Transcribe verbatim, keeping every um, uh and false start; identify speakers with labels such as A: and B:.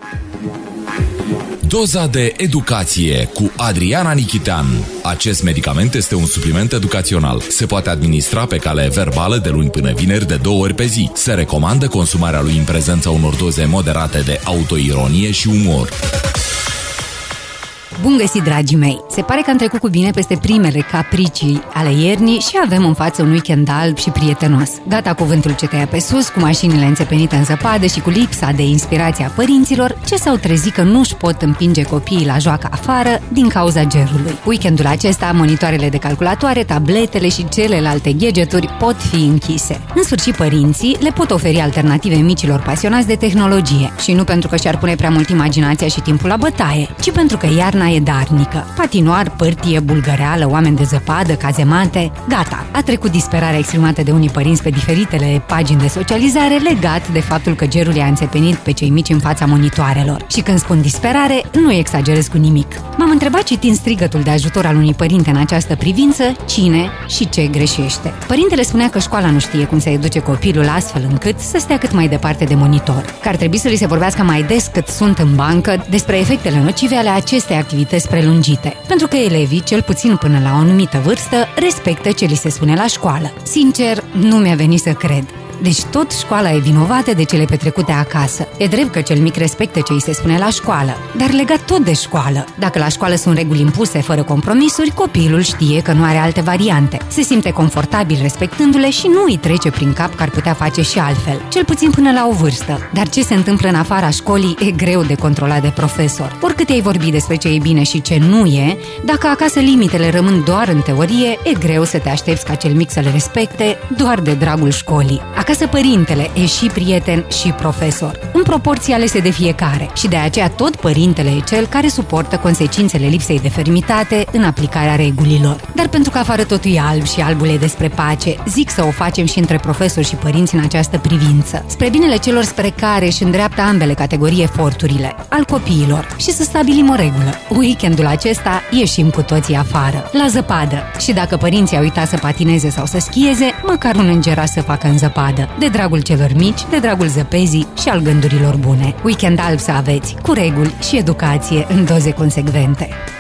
A: Doza de educație cu Adriana Nichitean. Acest medicament este un supliment educațional. Se poate administra pe cale verbală de luni până vineri de două ori pe zi. Se recomandă consumarea lui în prezența unor doze moderate de autoironie și umor.
B: Bun găsit, dragii mei! Se pare că am trecut cu bine peste primele capricii ale iernii și avem în față un weekend alb și prietenos. Gata cuvântul ce tăia pe sus, cu mașinile înțepenite în zăpadă și cu lipsa de inspirație a părinților, ce s-au trezit că nu-și pot împinge copiii la joacă afară din cauza gerului. Weekendul acesta, monitoarele de calculatoare, tabletele și celelalte gadgeturi pot fi închise. În sfârșit, părinții le pot oferi alternative micilor pasionați de tehnologie. Și nu pentru că și-ar pune prea mult imaginația și timpul la bătaie, ci pentru că iarna e darnică. Patinoar, pârtie, bulgăreală, oameni de zăpadă, cazemate. Gata, a trecut disperarea exprimată de unii părinți pe diferitele pagini de socializare legat de faptul că gerul i-a înțepenit pe cei mici în fața monitoarelor. Și când spun disperare, nu exagerez cu nimic. M-am întrebat citind strigătul de ajutor al unui părinte în această privință, cine și ce greșește. Părintele spunea că școala nu știe cum să educe copilul astfel încât să stea cât mai departe de monitor, că ar trebui să li se vorbească mai des cât sunt în bancă despre efectele nocive ale acestei activități prelungite, pentru că elevii, cel puțin până la o anumită vârstă, respectă ce li se spune la școală. Sincer, nu mi-a venit să cred. Deci tot școala e vinovată de cele petrecute acasă. E drept că cel mic respectă ce îi se spune la școală, dar legat tot de școală. Dacă la școală sunt reguli impuse fără compromisuri, copilul știe că nu are alte variante. Se simte confortabil respectându-le și nu îi trece prin cap că ar putea face și altfel, cel puțin până la o vârstă. Dar ce se întâmplă în afara școlii e greu de controlat de profesor. Oricât ai vorbi despre ce e bine și ce nu e, dacă acasă limitele rămân doar în teorie, e greu să te aștepți ca cel mic să le respecte doar de dragul școlii. Acasă părintele e și prieten și profesor, în proporții alese de fiecare, și de aceea tot părintele e cel care suportă consecințele lipsei de fermitate în aplicarea regulilor. Dar pentru că afară totul e alb și albul e despre pace, zic să o facem și între profesori și părinți în această privință, spre binele celor spre care își îndreaptă ambele categorii eforturile, al copiilor, și să stabilim o regulă. Weekendul acesta ieșim cu toții afară, la zăpadă, și dacă părinții au uitat să patineze sau să schieze, măcar un îngerat să facă în zăpadă. De dragul celor mici, de dragul zăpezii și al gândurilor bune. Weekend alb să aveți, cu reguli și educație în doze consecvente.